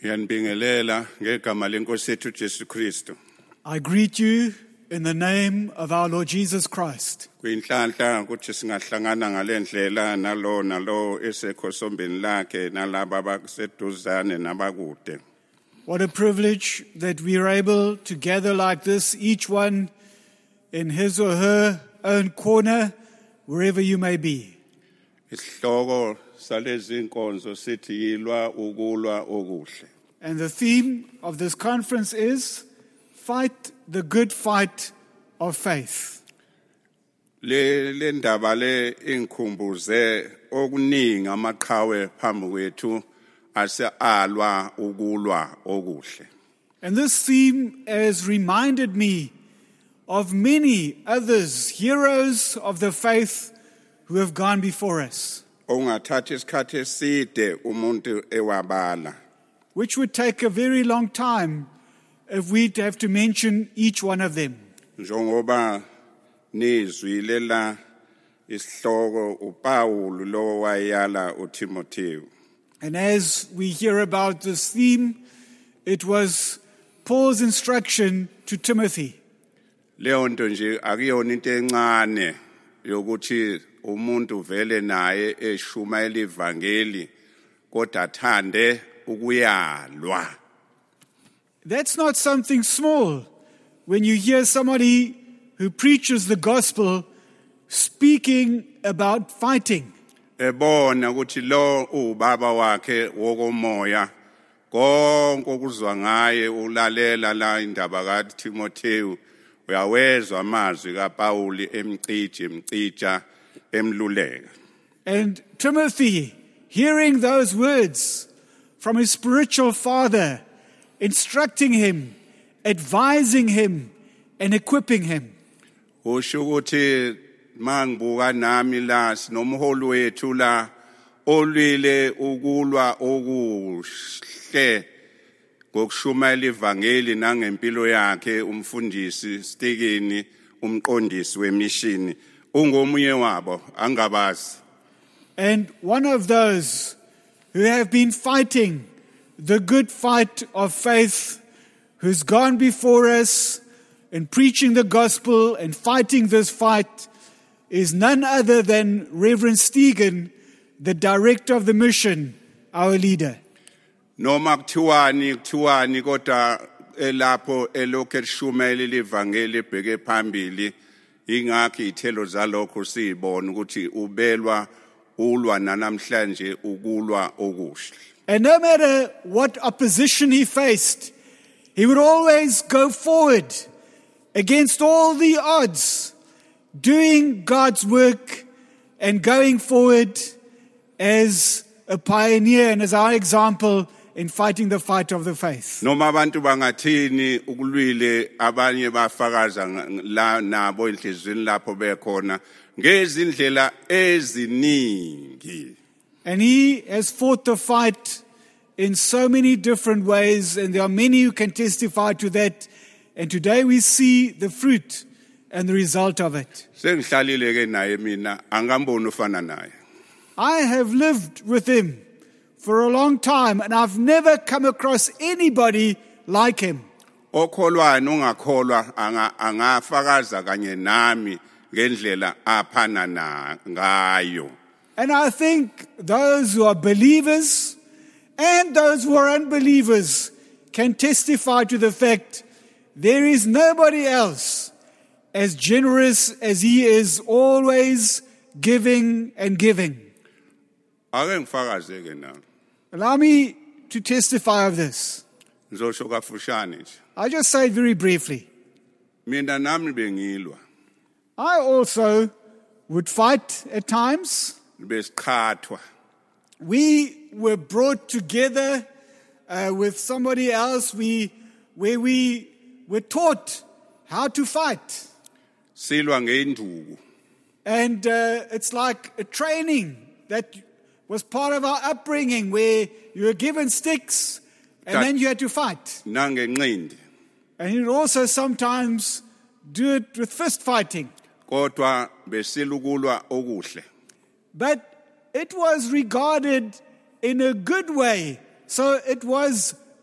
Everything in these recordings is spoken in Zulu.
Ngiyanibingelela ngegama lenkosi yethu Jesu Kristu. I greet you in the name of our Lord Jesus Christ. Kuyinhlanhla ukuthi singahlangana ngalendlela nalo esekho sombeni lakhe nalabo abaseduzane nabakude. What a privilege that we are able to gather like this, each one in his or her own corner, wherever you may be. Isihloko salezi inkonzo sithi yilwa ukulwa okuhle. And the theme of this conference is Fight the Good Fight of Faith. Le ndaba le inkhumbuze okuningi amaqhawe phambi kwethu asealwa ukulwa okuhle. And this theme has reminded me of many others, heroes of the faith who have gone before us. Ongathatha isikhathi eside umuntu ewabala. Which would take a very long time if we'd have to mention each one of them. Njengoba nizwilela isihloko uPaul lo wayala uTimotheo. And as we hear about this theme, it was Paul's instruction to Timothy. Leyo nto nje akuyona into encane yokuthi umuntu vele naye eshumayela ivangeli kodwa athande ukuyalwa. That's not something small when you hear somebody who preaches the gospel speaking about fighting. Ebona ukuthi lo ubaba wakhe wokomoya konke okuzwa ngaye ulalela la indaba kaTimotheo uyawezwa amazwi kaPaul emcija emluleka. And Timothy, hearing those words from his spiritual father, instructing him, advising him, and equipping him. Usho ukuthi mangibuka nami la sinomholi wethu la olwile ukulwa okuhle ngokushumayela ivangeli nangempilo yakhe umfundisi Stikini umqondisi wemishini ungomunye wabo angabazi. And one of those who have been fighting the good fight of faith, who's gone before us in preaching the gospel and fighting this fight, is none other than Reverend Stegen, the director of the mission, our leader. Noma kuthiwani kodwa elapho elokhu eshumayela ivangeli ebheke phambili ingakho ithelo zalokho sibona ukuthi ubelwa ulwa namhlanje ukulwa okuhle. And no matter what opposition he faced, he would always go forward against all the odds, doing God's work and going forward as a pioneer and as our example in fighting the fight of the faith. Noma abantu bangathini ukulwile abanye bafakaza la nabo enhlizweni lapho bekhona ngezindlela eziningi. And he has fought the fight in so many different ways, and there are many who can testify to that. And today we see the fruit and the result of it. Sengihlalile ke naye mina angamboni ufana naye. I have lived with him for a long time, and I've never come across anybody like him. Okholwayo nongakholwa angafakaza kanye nami ngendlela aphana ngayo. And I think those who are believers and those who are unbelievers can testify to the fact there is nobody else as generous as he is, always giving and giving. Ake ngifakaze ke na. Allow me to testify of this. Ngizosho kafushane nje. I'll just say it very briefly. Mina nami bengilwa. I also would fight at times. Besikhathwa. We were brought together with somebody else where we were taught how to fight. Silwa ngenduku. And it's like a training that was part of our upbringing where you were given sticks and then you had to fight. Nangenqindi. And you'd also sometimes do it with fist fighting. Kodwa besilukulwa okuhle. But it was regarded in a good way. So it was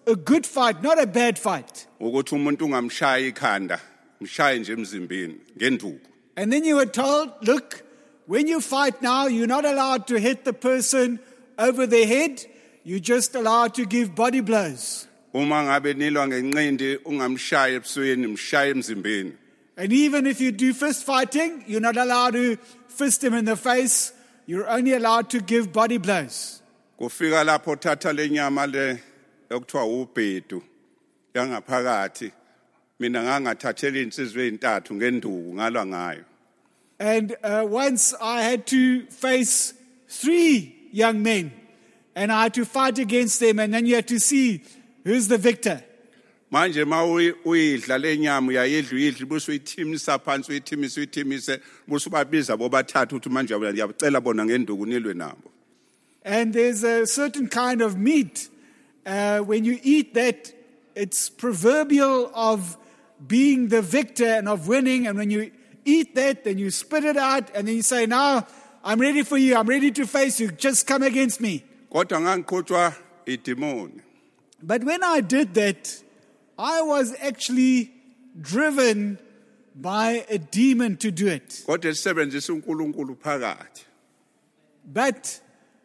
a good fight, not a bad fight. ukuthi umuntu ungamshaya ikhanda mshaye nje emzimbeni ngenduku. And then you were told, look, when you fight now, you're not allowed to hit the person over the head. You're just allowed to give body blows. Uma ngabe nilwa ngenqindi ungamshaya ebusweni mshaye emzimbeni. And even if you do fist fighting, you're not allowed to fist him in the face. You're only allowed to give body blows. Kufika lapho thatha lenyama le ekuthiwa ubhedu yangaphakathi mina ngangathathela insizwe ezintathu ngenduku ngalwa ngayo. And once I had to face 3 young men, and I had to fight against them, and then you had to see who's the victor. Manje uyidla lenyama uyayidla bese uyithimisa phansi uyithimise bese ubabiza bobathathu uthi manje ngiyacela bona ngenduku nilwe nabo. And there's a certain kind of meat when you eat that, it's proverbial of being the victor and of winning. And when you eat that, then you spit it out, and then you say, now I'm ready for you, I'm ready to face you, just come against me. Kodwa ngangiqhutshwa idemoni. But when I did that, I was actually driven by a demon to do it. Kodwa sisebenzisa uNkulunkulu phakathi. But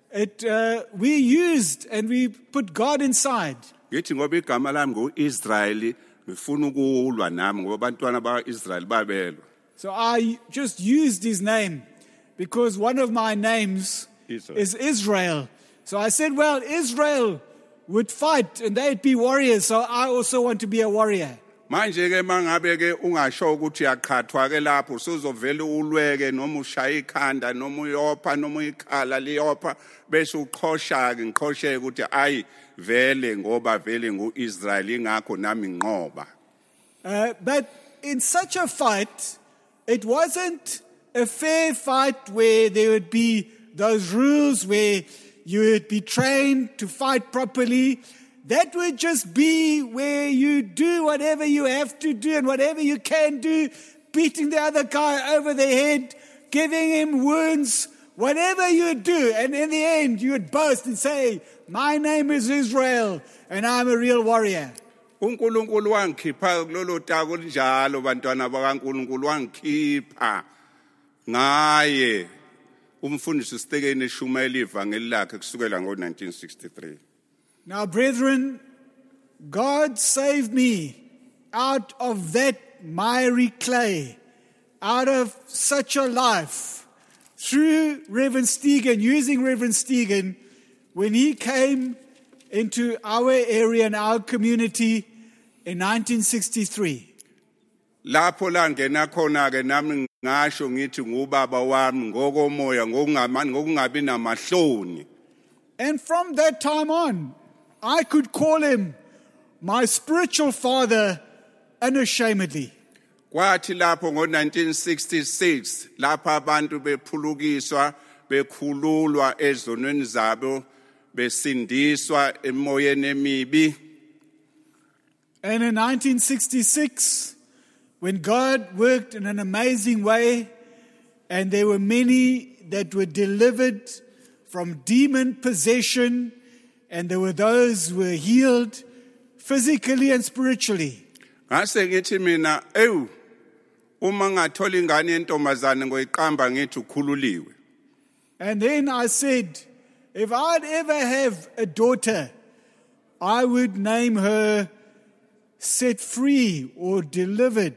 we used and we put God inside. Ngithi ngoba igama lami ngoIsrael ngifuna ukulwa nami ngoba abantwana baIsrael babelwa. So I just used his name because one of my names is Israel. So I said, well, Israel would fight and they'd be warriors, so I also want to be a warrior. Manje ke mangabe ke ungasho ukuthi uyaqhathwa ke lapho usuzovela ulweke noma ushaya ikhanda noma uyopha noma uyikhala liyopha bese uqhosha ke ngiqhosheke ukuthi ayi vele ngoba vele nguIsrael ingakho nami nqoba. But in such a fight, it wasn't a fair fight where there would be those rules where you would be trained to fight properly. That would just be where you do whatever you have to do and whatever you can do, beating the other guy over the head, giving him wounds, whatever you do. And in the end, you would boast and say, my name is Israel and I'm a real warrior. uNkulunkulu wangikhipha kulolo tako linjalo bantwana bakaNkulunkulu wangikhipha ngaye umfundisi uSitekeni eshumayela ivangeli lakhe kusukela ngo1963. Now, brethren, God saved me out of that miry clay, out of such a life, through Reverend Stegen, using Reverend Stegen, when he came into our area and our community in 1963. Lapho la ngena khona ke nami ngasho ngithi ngubaba wami ngokomoya ngokungabi namahloni. And from that time on, I could call him my spiritual father unashamedly. Kwathi lapho ngo1966 lapho abantu bephulukiswa bekhululwa ezonweni zabo besindiswa emoyeni emibi. And in 1966, when God worked in an amazing way, and there were many that were delivered from demon possession, and there were those who were healed physically and spiritually. Ngase ngithi mina uma ngathola ingane yentombazane ngoyiqamba ngithi ukhululiwe. And then I said, if I'd ever have a daughter, I would name her Set Free or Delivered.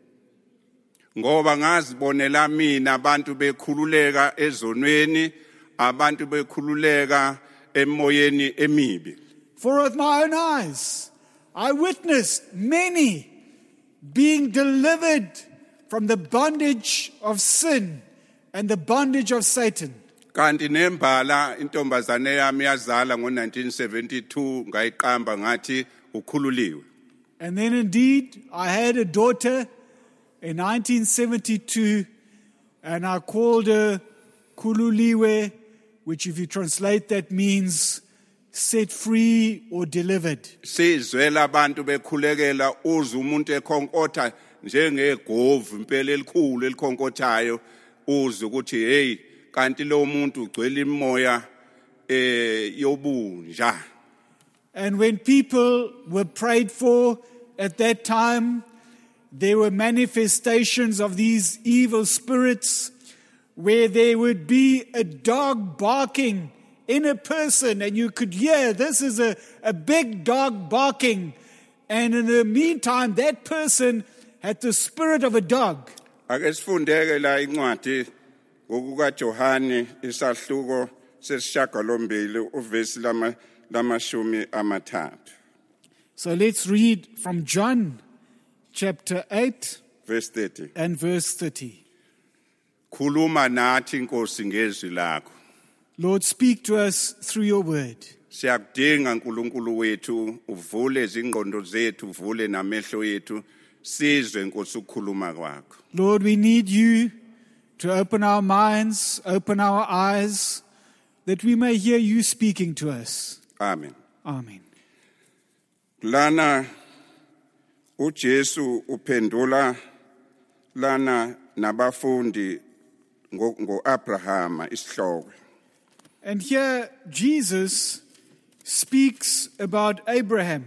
Ngoba ngazibonela mina abantu bekhululeka ezonweni, abantu bekhululeka emoyeni emibi. For with my own eyes, I witnessed many being delivered from the bondage of sin and the bondage of Satan. Kanti nembala intombazane yami yazala ngo1972 ngayiqamba ngathi ukhululiwe. And then indeed, I had a daughter in 1972, and I called her Khululiwe, which if you translate that means set free or delivered. Sizwela abantu bekhulekela uze umuntu ekhonkotha njengegovu impela elikhulu elikhonkothayo uze ukuthi hey kanti lo muntu ugcwele imoya yobunja. And when people were prayed for at that time, there were manifestations of these evil spirits where there would be a dog barking in a person, and you could hear this is a big dog barking. And in the meantime, that person had the spirit of a dog. Ake sifundeke la incwadi ngokukaJohane isahluko sesishagalombili uvesi lamashumi amathathu. So let's read from John chapter 8 Verse 30. and verse 30. Khuluma nathi Nkosi ngezwi lakho. Lord, speak to us through your word. Siyakudinga uNkulunkulu wethu uvule izingqondo zethu uvule namehlo ethu sizwe Nkosi ukukhuluma kwakho. Lord, we need you to open our minds, open our eyes, that we may hear you speaking to us. Amen. Amen. Lana uJesu uphendula lana nabafundi ngoAbrahama isihloko. And here Jesus speaks about Abraham.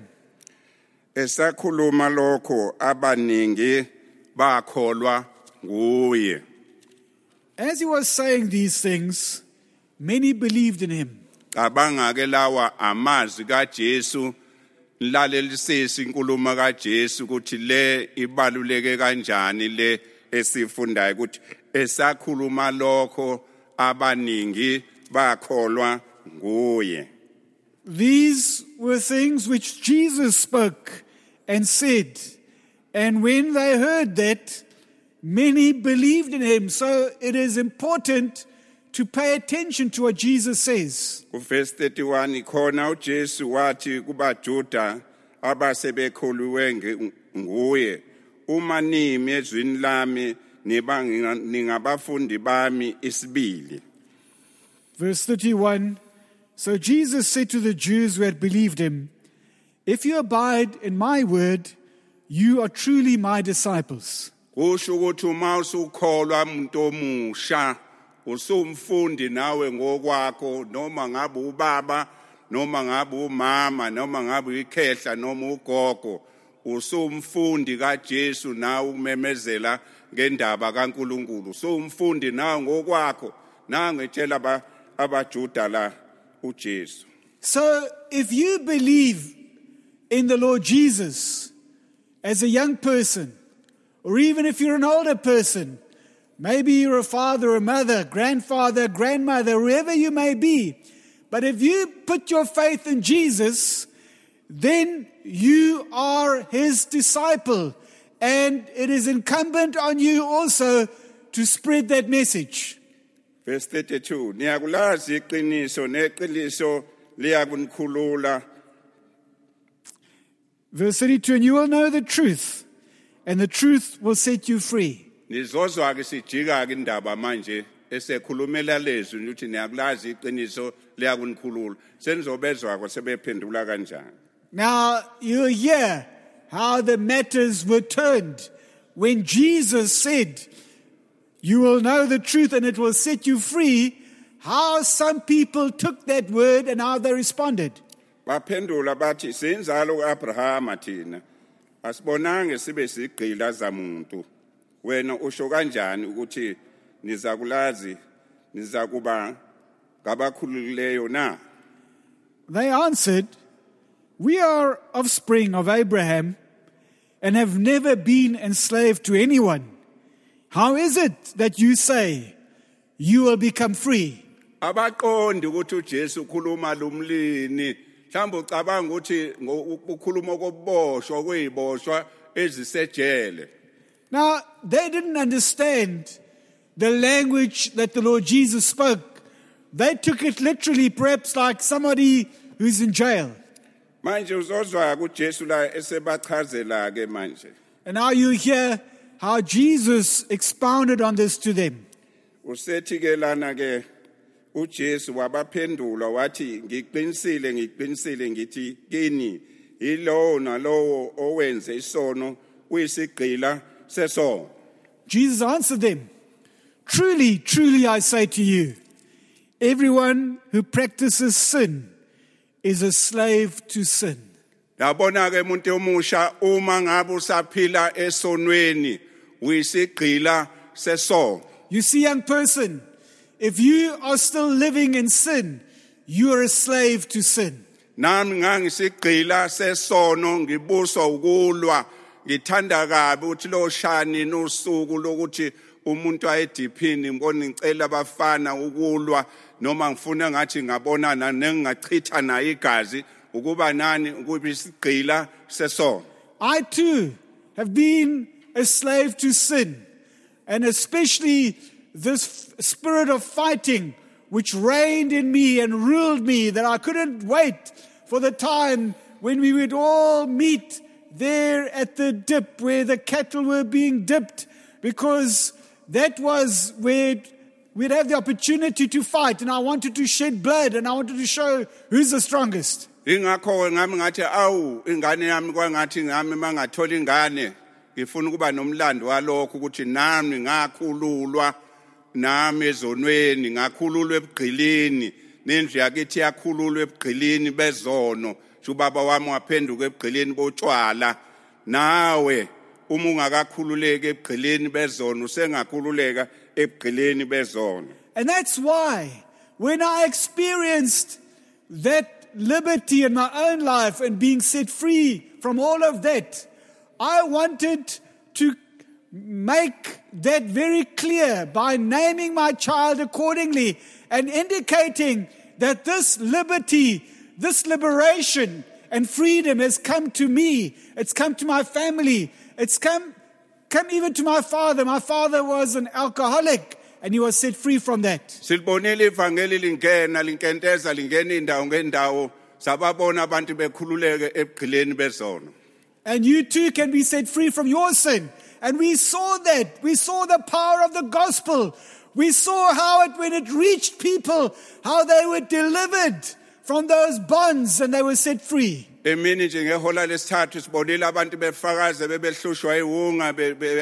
Esakhuluma lokho abaningi bakholwa nguye. As he was saying these things, many believed in him. Cabanga-ke lawa amazwi kaJesu lalelisisa inkulumo kaJesu ukuthi le ibaluleke kanjani le esifundayo ukuthi esakhuluma lokho abaningi bakholwa nguye. These were things which Jesus spoke and said. And when they heard that, many believed in him. So it is important to pay attention to what Jesus says. Verse 31 khona uJesu wathi kubaJuda abasebekhuluwe nguye uma nimi ezwini lami ningabafundi bami isibili. Verse 31, so Jesus said to the Jews who had believed him, if you abide in my word, you are truly my disciples. Kusho ukuthi uma usukholwa umuntu omusha usumfundi nawe ngokwakho noma ngabe ubaba noma ngabe umama noma ngabe ikhehla noma ugogo usumfundi kaJesu nawe umemezela ngendaba kaNkulunkulu usumfundi nawe ngokwakho nangitshela abaJuda la uJesu. So if you believe in the Lord Jesus as a young person, or even if you're an older person, maybe you're a father, a mother, grandfather, grandmother, whoever you may be, but if you put your faith in Jesus, then you are his disciple, and it is incumbent on you also to spread that message. Verse 32 niyakulazi iqiniso neqiniso liyakunikhulula. Verse 32, and you will know the truth, and the truth will set you free. Nizozwa ke sijika ke indaba manje esekhulumela lezwi ukuthi niyakulazi iqiniso liyakunikhulula. Senizobezwa ko sebephendula kanjani. Now you hear how the matters were turned when Jesus said, you will know the truth and it will set you free. How some people took that word and how they responded. Baphendula bathi sinzalo uAbrahama thina asibonange sibe sigqila zamuntu. Wena usho kanjani ukuthi nizakulazi nizakuba ngabakhululeyo na? They answered, we are offspring of Abraham and have never been enslaved to anyone. How is it that you say you will become free? Abaqondi ukuthi uJesu ukhuluma lumlini mhlawumbe ucabanga ukuthi ukukhuluma koboshwa kweziboshwa ezisejele. Now, they didn't understand the language that the Lord Jesus spoke. They took it literally, perhaps like somebody who's in jail. Manje uzozwa kuJesu la esebachazela ke manje. And now you hear how Jesus expounded on this to them. Usethi ke lana ke uJesu wabaphendula wathi ngiqinisile ngithi kini yilo nalowo owenze isono uyisigqila sesono. Jesus answered them, truly, truly I say to you, everyone who practices sin is a slave to sin. Yabona ke umuntu omusha uma ngabe usaphila esonweni uyisigqila sesono. You see, young person, if you are still living in sin, you are a slave to sin. Nami ngangisigqila sesono ngibuswa ukulwa ngithanda kabi ukuthi lo shani nosuku lokuthi umuntu ayediphini ngibona ngicela abafana ukulwa noma ngifuna ngathi ngabonana nengachitha naye igazi ukuba nani ukuba isigqila sesono. I too have been a slave to sin, and especially this spirit of fighting which reigned in me and ruled me, that I couldn't wait for the time when we would all meet there at the dip where the cattle were being dipped, because that was where we'd have the opportunity to fight, and I wanted to shed blood, and I wanted to show who's the strongest. Ingakho ngami ngathi awu ingane yami kwangathi ngami mangathola ingane ngifuna ukuba nomlando walokho ukuthi nami ngakhululwa nami ezonweni ngakhululwa ebugqilini nendlu yakithi yakhululwa ebugqilini bezono ubaba wami waphenduka ebugqilini botshwala nawe uma ungakakhululeki ebugqilini bezono usengakhululeka ebugqilini bezono. And that's why when I experienced that liberty in my own life and being set free from all of that, I wanted to make that very clear by naming my child accordingly and indicating that this liberty, this liberation and freedom has come to me. It's come to my family. It's come even to my father. My father was an alcoholic, and he was set free from that. Silibonile ivangeli lingena linkenteza lingena indawo ngendawo sababona abantu bekhululeke ebugqileni bezono. And you too can be set free from your sin. And we saw that. We saw the power of the gospel. We saw how when it reached people, how they were delivered from those bonds and they were set free. Emini nje ngehola lesithathu sibonile abantu befakaze bebehlushwa iwunga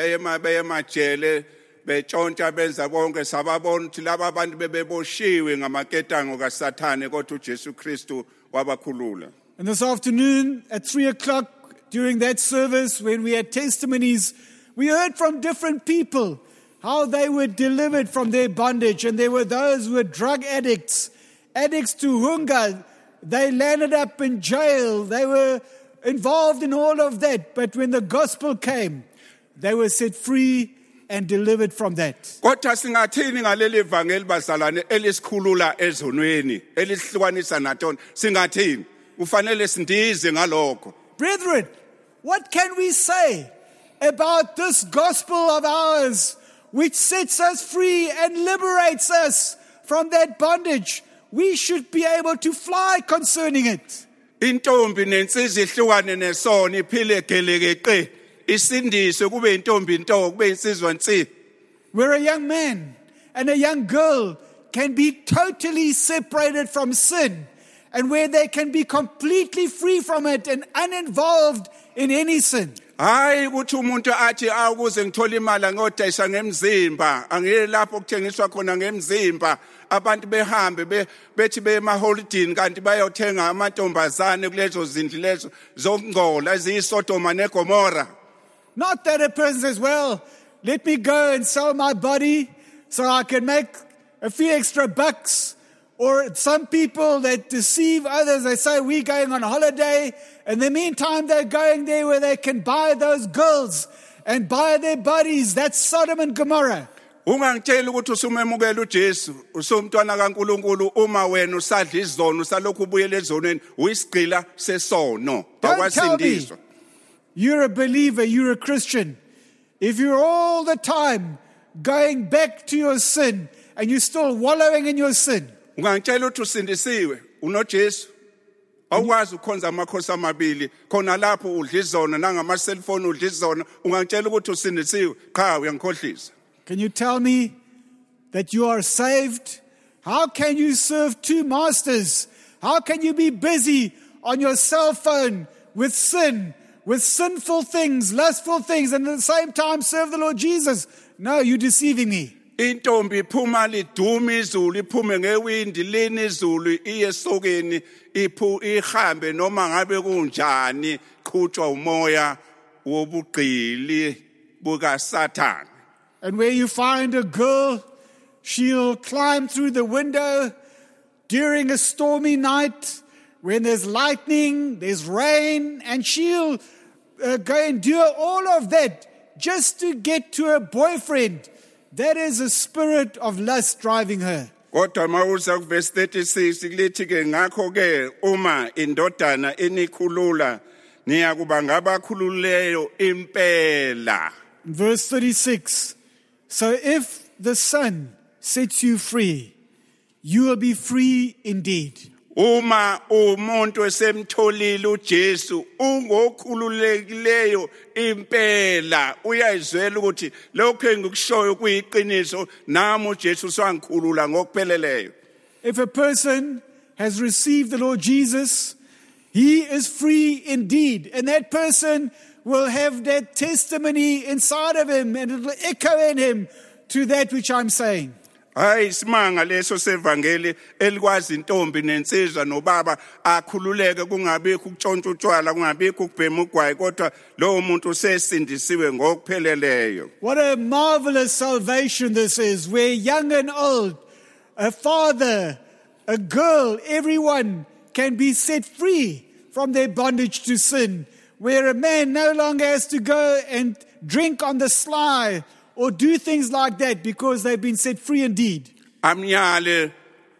beyemajele betshontsha benza konke sababona ukuthi laba abantu bebeboshiwe ngamaketango kaSathane kodwa uJesu Kristu wabakhulula. And this afternoon at 3:00 during that service when we had testimonies, we heard from different people how they were delivered from their bondage. And there were those who were drug addicts, addicts to hunger. They landed up in jail. They were involved in all of that. But when the gospel came, they were set free and delivered from that. Kodwa singathini ngaleli vangeli bazalwane elisikhulula ezonweni elisihlukanisa nathona singathini ufanele sindize ngalokho. Brethren, what can we say about this gospel of ours which sets us free and liberates us from that bondage? We should be able to fly concerning it. Intombi nensizwa ihlukane nesona iphile gelekeqe isindiswe kube intombi nto kube insizwa nsi. Where a young man and a young girl can be totally separated from sin, and where they can be completely free from it and uninvolved in any sin. Hayi ukuthi umuntu athi akuze ngithola imali ngodayisa ngemzimba angiye lapho kuthengiswa khona ngemzimba abantu behambe bethi bema holidini kanti bayothenga amantombazane kulezo zindlu lezo zokungcola eziyisodoma neGomora. Not that a person says, well, let me go and sell my body so I can make a few extra bucks. Or some people that deceive others, they say, we're going on holiday. In the meantime, they're going there where they can buy those girls and buy their bodies. That's Sodom and Gomorrah. Ungangitshela ukuthi usumemukela uJesu usumntwana kaNkuluNkulu uma wena usadla izono salokhu ubuyele ezonweni uyisigqila sesono bakwasindiswa. You're a believer, you're a Christian. If you're all the time going back to your sin and you're still wallowing in your sin, ungangitshela ukuthi usindisiwe unoJesu awukwazi ukhonza amakhosi amabili khona lapho udla izono nangama cellphone udla izono ungangitshela ukuthi usindisiwe cha uyangikhohlisa. Can you tell me that you are saved? How can you serve two masters? How can you be busy on your cell phone with sin, with sinful things, lustful things, and at the same time serve the Lord Jesus? No, you're deceiving me. intombi iphuma liduma izulu iphume ngewindi lini izulu iye sokeni ihambe noma ngabe kunjani qhutshwa umoya wobugqili buka Satan. And where you find a girl, she'll climb through the window during a stormy night when there's lightning, there's rain, and she'll go and do all of that just to get to her boyfriend. That is a spirit of lust driving her. Kodwa mawuza kuverse 36 kulithi ke ngakho ke uma indodana enikhulula niyakuba ngabakhululeyo impela. Verse 36. So if the Son sets you free, you will be free indeed. Uma umuntu esemtholile uJesu ungokhululekileyo impela uyayizwela ukuthi lokho engikushoyo kuyiqiniso nami uJesu sangikhulula ngokupheleleyo. If a person has received the Lord Jesus, he is free indeed. And that person will have that testimony inside of him and it will echo in him to that which I'm saying. Hayi simanga leso sevangeli elikwazi intombi nensizwa nobaba akhululeke kungabikho ukutshontsha utshwala kungabikho ukubhema ugwayi kodwa lo muntu sesindisiwe ngokupheleleyo. What a marvelous salvation this is, where young and old, a father, a girl, everyone can be set free from their bondage to sin, where a man no longer has to go and drink on the sly or do things like that because they've been set free indeed. Amnyale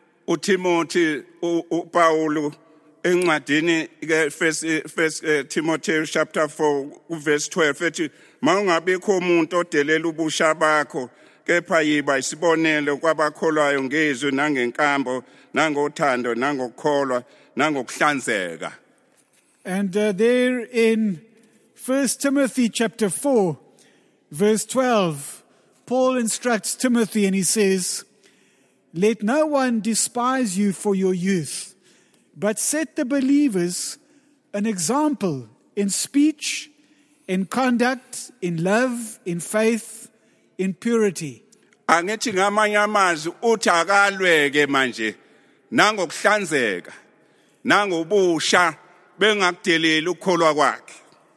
uTimothy uPaulo encwadini ke first Timothy chapter 4 verse 12 ethi mawungabikho umuntu odelela ubusha bakho kepha yiba isibonelo kwabakholwayo ngezwi nangenkambo nangothando nangokukholwa nangokuhlanzeka. And there in 1 Timothy chapter 4 verse 12, Paul instructs Timothy and he says, let no one despise you for your youth, but set the believers an example in speech, in conduct, in love, in faith, in purity. Angithi ngamanye amazwi uthi akalweke manje nangokuhlanzeka nangobusha bengakudeleli ukukholwa kwakhe.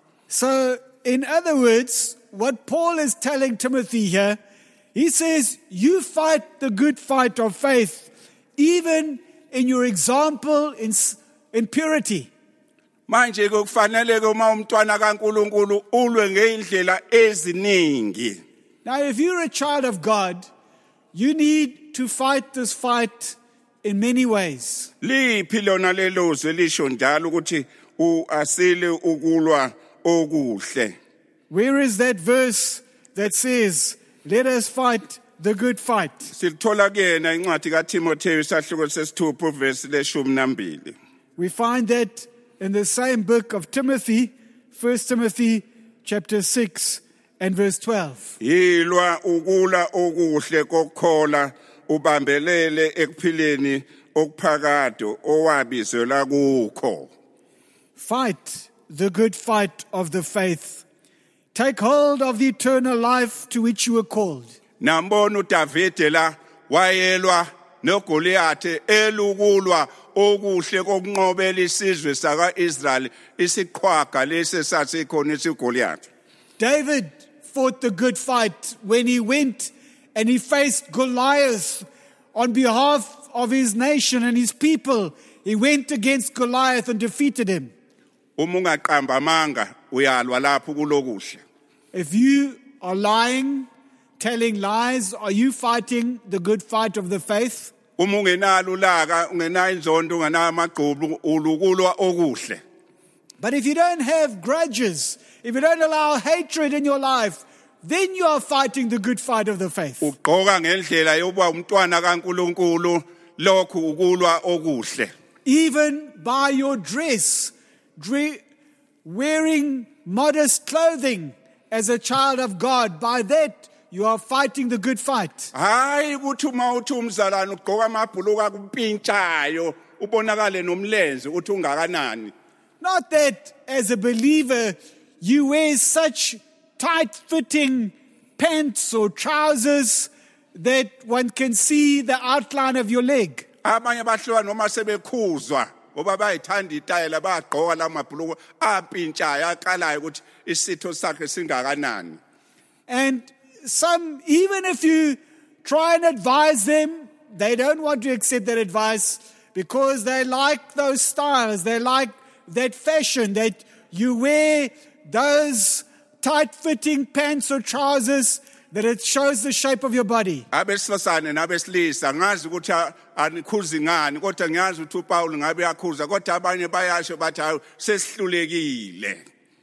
So in other words, what Paul is telling Timothy here, he says, you fight the good fight of faith, even in your example in purity. Manje kufanele uma umntwana kaNkuluNkulu ulwe ngeindlela eziningi. Now, if you're a child of God, you need to fight this fight in many ways. Liphi lona lelozwe lisho njalo ukuthi asile ukulwa okuhle. Where is that verse that says, let us fight the good fight? Silithola kuyena incwadi kaTimotheyu isahluko sesithupha verse le12. We find that in the same book of Timothy, 1 Timothy chapter 6 and verse 12. Yilwa ukula okuhle kokukhola ubambelele ekuphileni okuphakade owabizelwa kukho. Fight the good fight of the faith. Take hold of the eternal life to which you were called. Nambona uDavide la wayelwa noGoliath elukulwa okuhle kokunqobela isizwe sakaIsrael isiqhwaga lesi sasikhona isiGoliath. David fought the good fight when he went and he faced Goliath on behalf of his nation and his people. He went against Goliath and defeated him. Umungaqamba amanga uyalwa lapho kulokuhle. If you are lying, telling lies, are you fighting the good fight of the faith? Umungenalo ulaka ungenayo inzondo ungenayo amagqubu ulukulwa okuhle. But if you don't have grudges, if you don't allow hatred in your life, then you are fighting the good fight of the faith. Ugqoka ngendlela yokuba umntwana kaNkuluNkulu lokhu ukulwa okuhle. Even by your dress, wearing modest clothing as a child of God, by that you are fighting the good fight. Hayi ukuthi uma uthi umzalwane ugqoka amabhuluka kupintshayo ubonakale nomlenze uthi ungakanani. Not that as a believer you wear such tight-fitting pants or trousers that one can see the outline of your leg. Abanye bahlwa noma sebekhuzwa ngoba bayithanda itayela bagqoka lamabhuluku ampintshayo aqalayo ukuthi isitho sakhe singakanani. And some, even if you try and advise them, they don't want to accept that advice because they like those styles. They like that fashion, that you wear those tight-fitting pants or trousers that it shows the shape of your body. Abesifazane nabesilisa ngazi ukuthi anikhuzi ngani kodwa ngiyazi ukuthi uPaul ngabe yakhuza kodwa abanye bayasho bathi hayi sesihlulekile.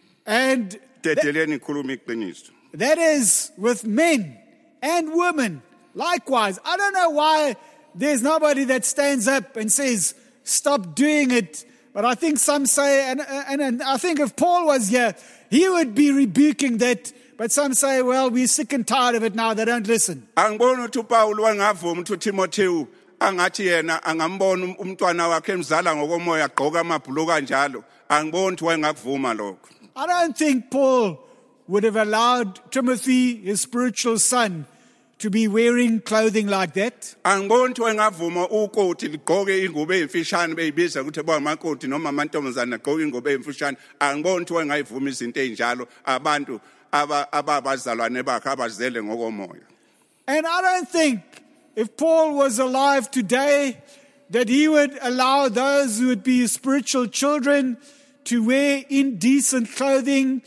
And Dedeleni ikhuluma iqiniso. that is with men and women. Likewise, I don't know why there's nobody that stands up and says, stop doing it. But I think some say, and I think if Paul was here, he would be rebuking that. But some say, well, we're sick and tired of it now. They don't listen. Angiboni ukuthi uPaul wangavuma ukuthi uTimotheo angathi yena angambona umntwana wakhe emzala ngokomoya agqoka amabhuluku kanjalo. Angiboni ukuthi wayengakuvuma lokho. I don't think Paul would have allowed Timothy, his spiritual son, to be wearing clothing like that. Angiboni ukuthi wayengavuma ukoti ligqoke ingubo ezimfishane beyibiza ukuthi bamakoti noma amantombazana agqoke ingubo ezimfishane. Angiboni ukuthi wayengayivuma izinto ezinjalo abantu ababazalwane bakhe abazele ngokomoya. And I don't think if Paul was alive today that he would allow those who would be his spiritual children to wear indecent clothing,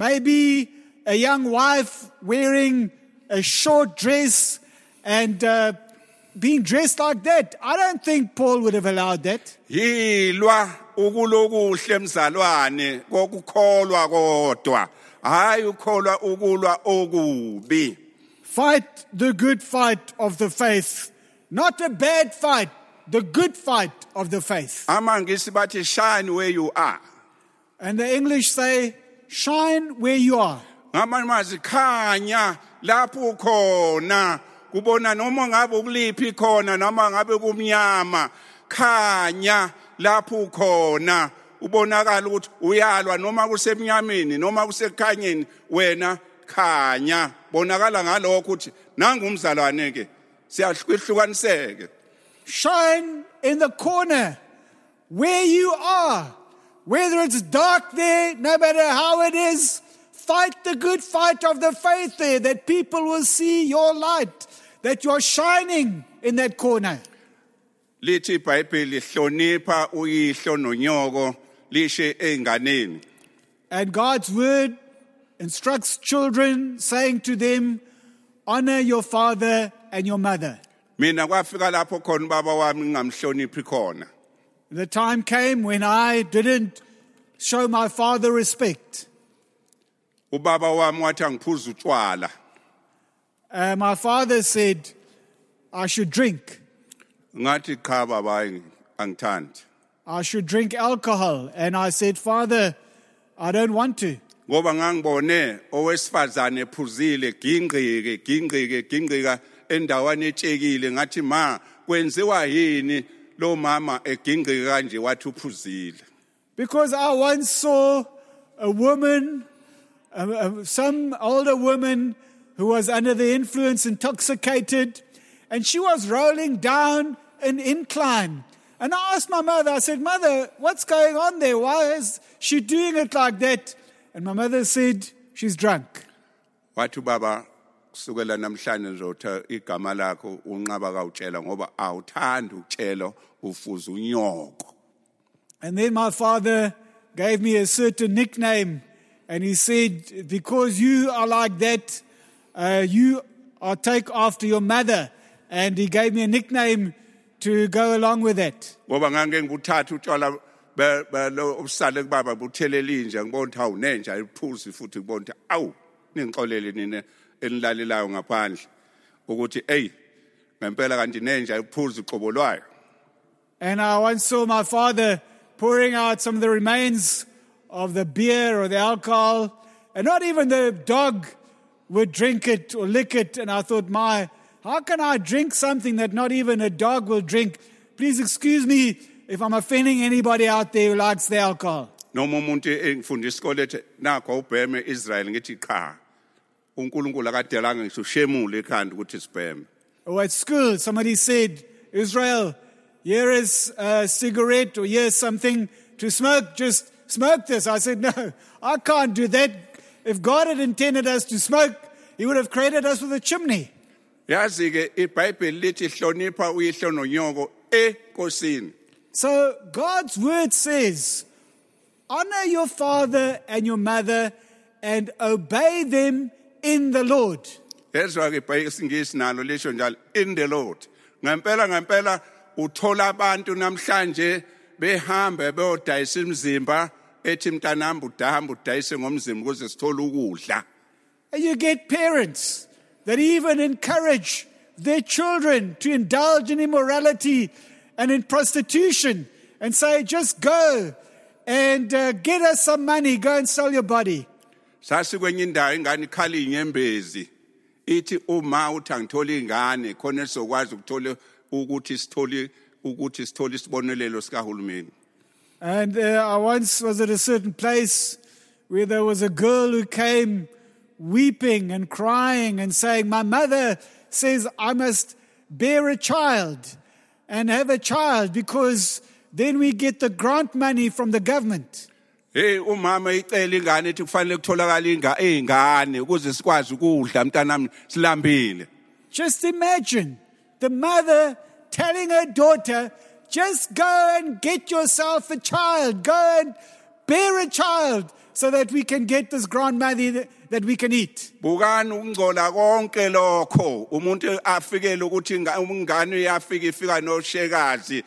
maybe a young wife wearing a short dress and being dressed like that. I don't think Paul would have allowed that. Yilwa ukulokuhle emzalwane kokukholwa kodwa hayi ukholwa ukulwa okubi. Fight the good fight of the faith, not a bad fight, the good fight of the faith. Amangisi bathi shine where you are. And the English say, shine where you are. Ngamanye khanya lapho khona kubona noma ngabe ukuliphi khona noma ngabe kumnyama khanya lapho khona ubonakala ukuthi uyalwa noma kusemnyameni noma kusekhanyeni wena khanya bonakala ngalokho ukuthi nanga umzalwane ke siyahlukaniseke. Shine in the corner where you are, whether it's dark there, no matter how it is. Fight the good fight of the faith there, that people will see your light, that you're shining in that corner. Lithi iBhayibheli hlonipha uyihlo nonyoko lishe enganeni. And God's word instructs children, saying to them, honor your father and your mother. Mina kwafika lapho khona ubaba wami ngingamhloniphi khona. The time came when I didn't show my father respect. Ubaba wami wathi angiphuza utshwala. My father said I should drink. Ngathi cha baba angithandi. I should drink alcohol. And I said, Father, I don't want to. Ngoba ngangibone owesifazane ephuzile gingqika endaweni etshekile ngathi ma kwenziwa yini lo mama egingqika kanje wathi uphuzile. Because I once saw a woman, some older woman who was under the influence, intoxicated, and she was rolling down an incline. And I asked my mother, I said, Mother, what's going on there? Why is she doing it like that? And my mother said, she's drunk. Wathi baba kusukela namhlanje ngizotha igama lakho unqaba kawutshela ngoba awuthandi ukutshela ufuza unyoko. And then my father gave me a certain nickname, and he said, because you are like that, you are take after your mother. And he gave me a nickname to go along with that. Ngoba ngake ngikuthatha utshwala obusale kubaba buthelele inja ngibona ukuthi hawu nenja ayiphuzi futhi ngibona ukuthi awu ningixolele nina enilalelayo ngaphandle ukuthi hey ngempela kanti nenja ayiphuzi uqobo lwayo. And I once saw my father pouring out some of the remains of the beer or the alcohol, and not even the dog would drink it or lick it. And I thought, how can I drink something that not even a dog will drink? Please excuse me if I'm offending anybody out there who likes the alcohol. Noma umuntu engifunda isikole ethi nakho ubheme Israel ngithi cha. uNkulunkulu akadelanga ngisho shemule ekhanda ukuthi sibheme. Or at school, somebody said, Israel, here is a cigarette or here's something to smoke. Just smoke this. I said, no, I can't do that. If God had intended us to smoke, He would have created us with a chimney. Yazi ke iBhayibheli lithi hlonipha uyihlo nonyoko enkosini. So God's word says, honor your father and your mother and obey them in the Lord. Yezwa ke iBhayibheli isingisi nalo lisho njalo in the Lord. Ngempela uthola abantu namhlanje behambe beyodayisa imizimba ethi mntanami udahamba udayise ngomzimba ukuze sithole ukudla. And you get parents that even encourage their children to indulge in immorality and in prostitution and say, just go and get us some money, go and sell your body. Sasi kwenye indawo ingane ikhala inyembezi ithi uma uthi angithola ingane khona sizokwazi ukuthola ukuthi sithole isibonelelo sikahulumeni. And I once was at a certain place where there was a girl who came weeping and crying and saying, my mother says I must bear a child and have a child because then we get the grant money from the government. Hey umama icela ingane ethi kufanele kutholakala ingane ukuze sikwazi ukudla mntanami silambile. Just imagine the mother telling her daughter, just go and get yourself a child, go and bear a child so that we can get this grant money that we can eat. Bukani ukungcola konke lokho umuntu afikele ukuthi ingane yafika ifika noshekazi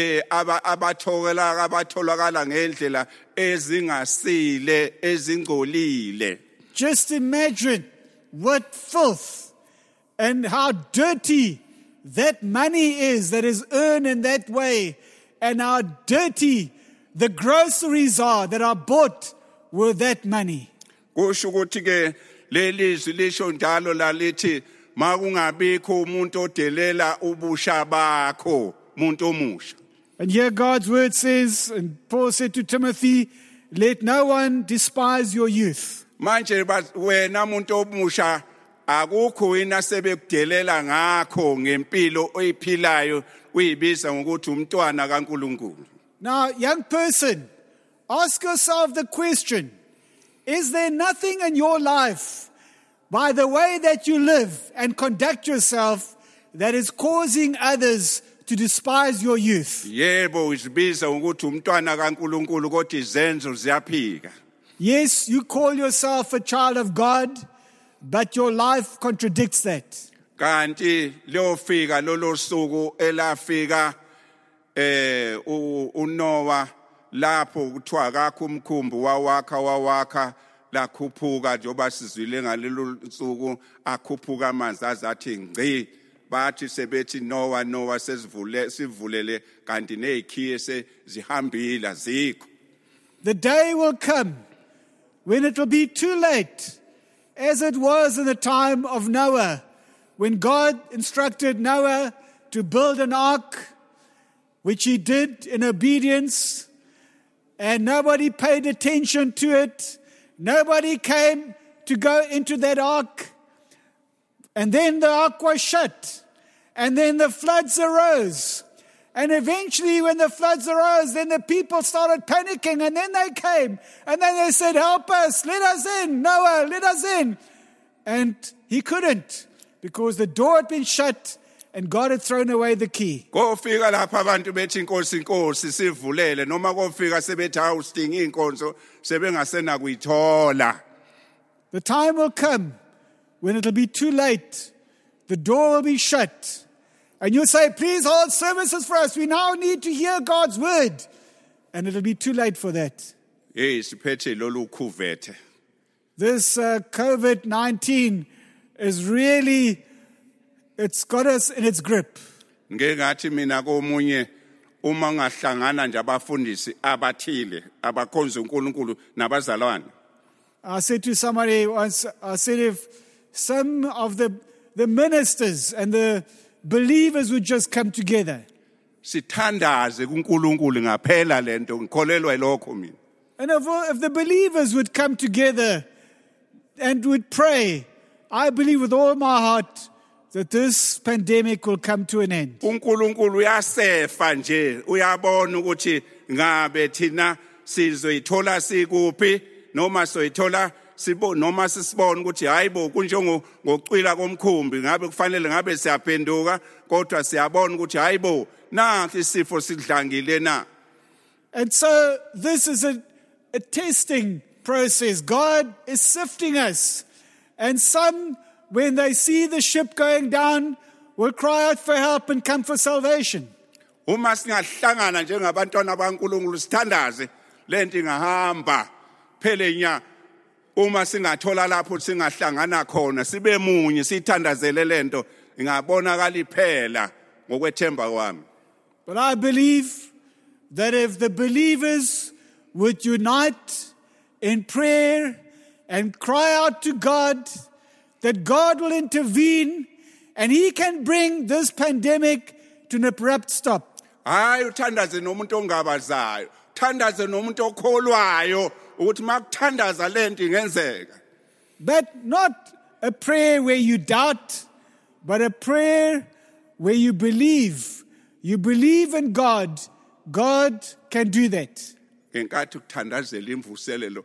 abatholakala ngendlela ezingasile ezingcolile. Just imagine what filth and how dirty that money is that is earned in that way, and how dirty the groceries are that are bought with that money. Kusho ukuthi ke lelizwi lisho njalo lalithi makungabikho umuntu odelela ubusha bakho umuntu omusha. And here God's word says, and Paul said to Timothy, let no one despise your youth. Manje wena umuntu omusha akukho wena sebekudelela ngakho ngempilo oyiphilayo uyibiza ngokuthi umntwana kaNkulunkulu. Now, young person, ask yourself the question, is there nothing in your life by the way that you live and conduct yourself that is causing others to despise your youth? Yebo uzibiza ukuthi umntwana kaNkulunkulu kodwa izenzo ziyaphika. Yes, you call yourself a child of God, but your life contradicts that. Kanti lofika lolo suku elafika uNoah lapho kuthiwa akakho umkhumbi wawakha lakhuphuka njengoba sizwile ngalelo suku akhuphuka amanzi azathi ngci bathi sebethi Noah sivulele kanti nezikhiye sezihambile azikho. The day will come when it will be too late, as it was in the time of Noah, when God instructed Noah to build an ark, which he did in obedience, and nobody paid attention to it. Nobody came to go into that ark. And then the ark was shut. And then the floods arose. And eventually when the floods arose, then the people started panicking. And then they came. And then they said, help us, let us in. Noah, let us in. And he couldn't, because the door had been shut and God had thrown away the key. Kofika lapha abantu bethi inkosi sivulele noma kofika sebethi awusidinga inkonzo sebengasena kuyithola. The time will come when it will be too late. The door will be shut. And you'll say, please hold services for us. We now need to hear God's word. And it will be too late for that. Yes, siphethe lolu khuvethe. This COVID-19 is really, it's got us in its grip. Ngeke ngathi mina komunye uma ngahlangana nje abafundisi abathile abakhonza uNkulunkulu nabazalwane. I said to somebody once, I said if some of the ministers and the believers would just come together. Sithandaze kuNkulunkulu ngaphela lento ngikholelwa lokho mina. And if the believers would come together and would pray, I believe with all my heart that this pandemic will come to an end. uNkulunkulu uyasefa nje uyabona ukuthi ngabe thina sizoyithola sikuphi noma soyithola noma sisibona ukuthi hayibo kunjengo ngokucwila komkhumbi ngabe kufanele ngabe siyaphenduka kodwa siyabona ukuthi hayibo nansi isifo sidlangile na. And so this is a testing process. God is sifting us. And some, when they see the ship going down, will cry out for help and come for salvation. Uma singahlangana njengabantwana baNkulunkulu sithandaze lento ingahamba phele nya uma singathola lapho singahlangana khona sibe munye sithandazele lento ingabonakala iphela ngokwethemba kwami. But I believe that if the believers would unite in prayer and cry out to God, that God will intervene and He can bring this pandemic to an abrupt stop. Hayi uthandaze nomuntu ongabazayo, thandaze nomuntu okholwayo ukuthi makuthandaza lento ingenzeka. But not a prayer where you doubt, but a prayer where you believe. You believe in God. God can do that. Ngenkathi ukuthandazela imvuselelo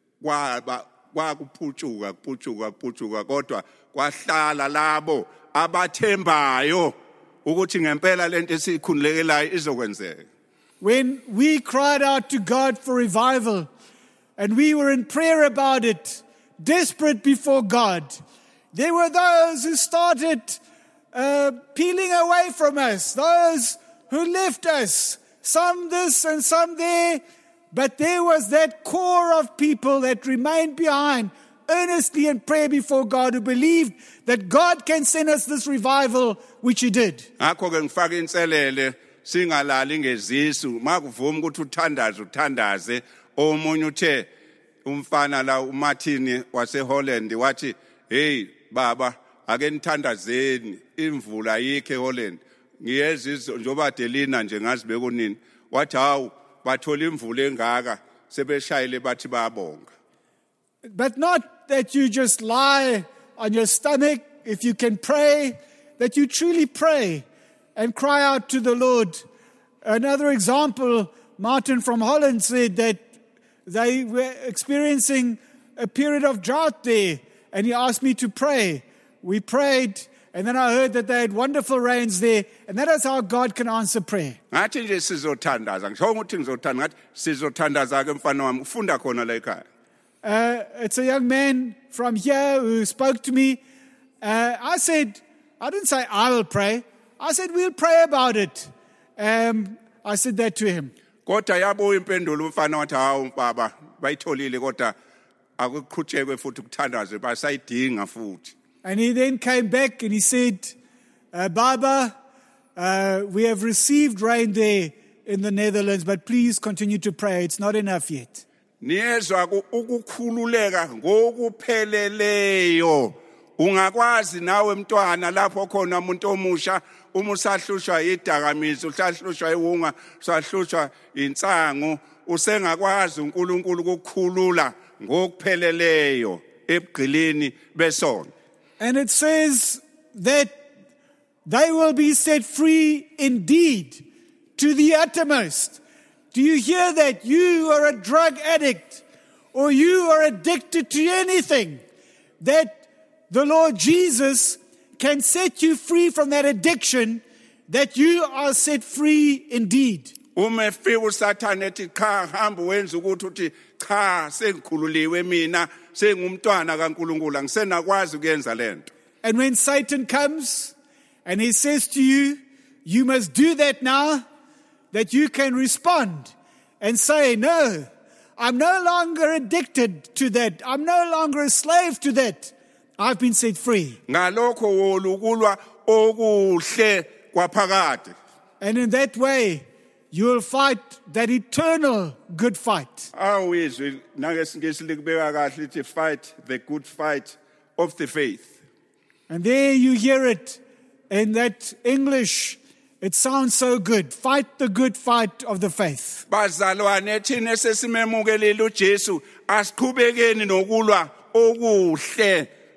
kwakuphutshuka kodwa kwahlala labo abathembayo ukuthi ngempela lento esikhulekelayo izokwenzeka. When we cried out to God for revival and we were in prayer about it, desperate before God, there were those who started peeling away from us, those who left us, some this and some there, but there was that core of people that remained behind, earnestly in prayer before God, who believed that God can send us this revival, which He did. Ngakho ke ngifaka inselele singalali ngezisu makuvuma ukuthi uthandaze omunye uthe umfana la uMartin waseHolland wathi hey baba ake nithandazeni imvula yikho eHolland ngiyezizwe njoba delina nje ngazi bekunini wathi hawu bathola imvula engaka sebeshayile bathi bayabonga. But not that you just lie on your stomach. If you can pray, that you truly pray and cry out to the Lord. Another example, Martin from Holland said that they were experiencing a period of drought there, and he asked me to pray. We prayed, and then I heard that they had wonderful rains there, and that is how God can answer prayer. Ngathi nje sizothandaza ngisho ukuthi ngizothandaza ngathi sizothandaza ke mfana wami ufunda khona la ekhaya. It's a young man from here who spoke to me. I didn't say I will pray. I said we'll pray about it. I said that to him. Kodwa yabo impendulo umfana wathi hawu baba bayitholile kodwa akuqhutshekwe futhi ukuthandaze basayidinga futhi. And he then came back and he said, Baba, we have received rain there in the Netherlands, but please continue to pray. It's not enough yet. Niyezwa ukukhululeka ngokupheleleyo ungakwazi nawe mntwana lapho khona umuntu omusha uma usahlushwa idakamizwa usahlushwa iwunga usahlushwa insangu usengakwazi uNkulunkulu ukukhulula ngokupheleleyo ebugqilini besona. And it says that they will be set free indeed to the uttermost. Do you hear that? You are a drug addict or you are addicted to anything, that the Lord Jesus can set you free from that addiction, that you are set free indeed. Uma efika uSathane ethi cha hamba wenza ukuthi uthi cha sengikhululiwe mina sengumntwana kaNkulunkulu angisenakwazi ukuyenza lento. And when Satan comes and he says to you, you must do that now, that you can respond and say, no, I'm no longer addicted to that. I'm no longer a slave to that. I've been set free. Ngalokho wolukulwa okuhle kwaphakade. And in that way, you will fight that eternal good fight. Awizwe nangesingisi likubeka kahle lithi fight the good fight of the faith. And there you hear it in that English. It sounds so good. Fight the good fight of the faith. Bazalwane thina sesimemukelile uJesu asiqhubekeni nokulwa okuhle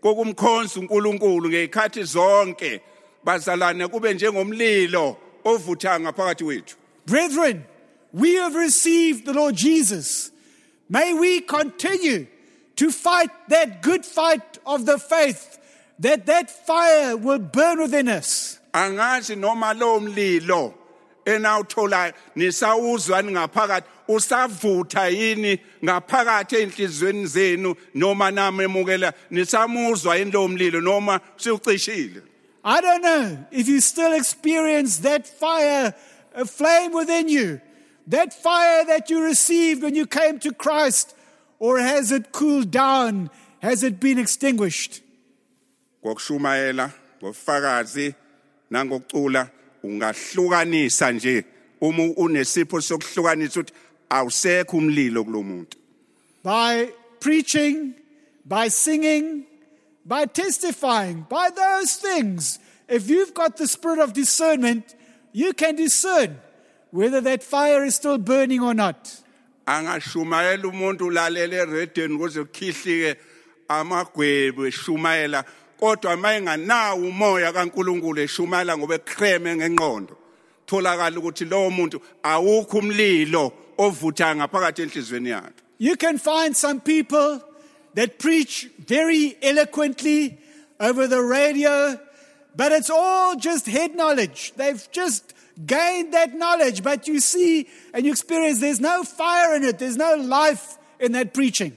kokumkhonza uNkulunkulu ngezikhathi zonke bazalwane kube njengomlilo ovutha ngaphakathi wethu. Brethren, we have received the Lord Jesus. May we continue to fight that good fight of the faith, that fire will burn within us. Angazi noma lo mlilo enawuthola nisawuzwani ngaphakathi usavutha yini ngaphakathi enhlizweni zenu noma namemukela nisamuzwa yini lo mlilo noma siucishile. I don't know if you still experience that fire, a flame within you, that fire that you received when you came to Christ, or has it cooled down? Has it been extinguished? Ngokushumayela ngofakazi nangokucula ungahlukanisa nje uma unesipho sokuhlukanisa ukuthi awusekho umlilo kulomuntu. By preaching, by singing, by testifying, by those things, if you've got the spirit of discernment, you can discern whether that fire is still burning or not. Angashumayela umuntu ulalele eredeni kuze ukhihlike amagwebu eshumayela kodwa mayenganawo umoya kaNkulunkulu eshumayela ngoba ekreme ngenqondo tholakala ukuthi lo muntu awukho umlilo ovutha ngaphakathi enhlizweni yakhe. You can find some people that preach very eloquently over the radio, but it's all just head knowledge. They've just gained that knowledge, but you see and you experience there's no fire in it, there's no life in that preaching.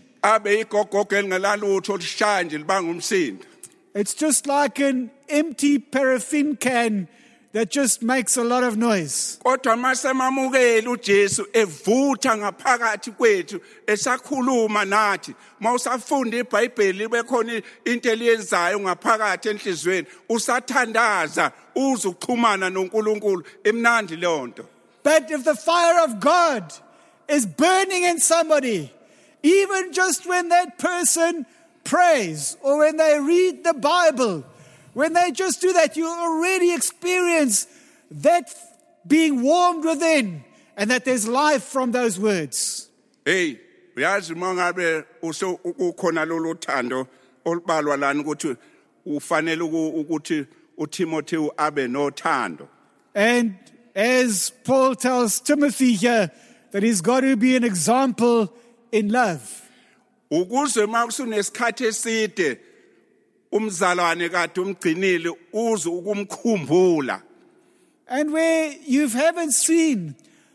It's just like an empty paraffin can that just makes a lot of noise. Kodwa masemamukela uJesu evutha ngaphakathi kwethu esakhuluma nathi mawusafunda iBhayibheli bekhona into eliyenzayo ngaphakathi enhlizweni usathandaza uzuxhumana noNkulunkulu emnandi lonto. But if the fire of God is burning in somebody, even just when that person prays or when they read the Bible, when they just do that, you already experience that being warmed within and that there's life from those words. Hey, uyazi mangabe ukhona lolu thando olubalwa lana ukuthi ufanele ukuthi uTimothy abe nothando. And as Paul tells Timothy here, that he's got to be an example in love. Ukuze makusunesikhathi eside umzalwane kade umgcinile uze ukumkhumbula. And where you haven't seen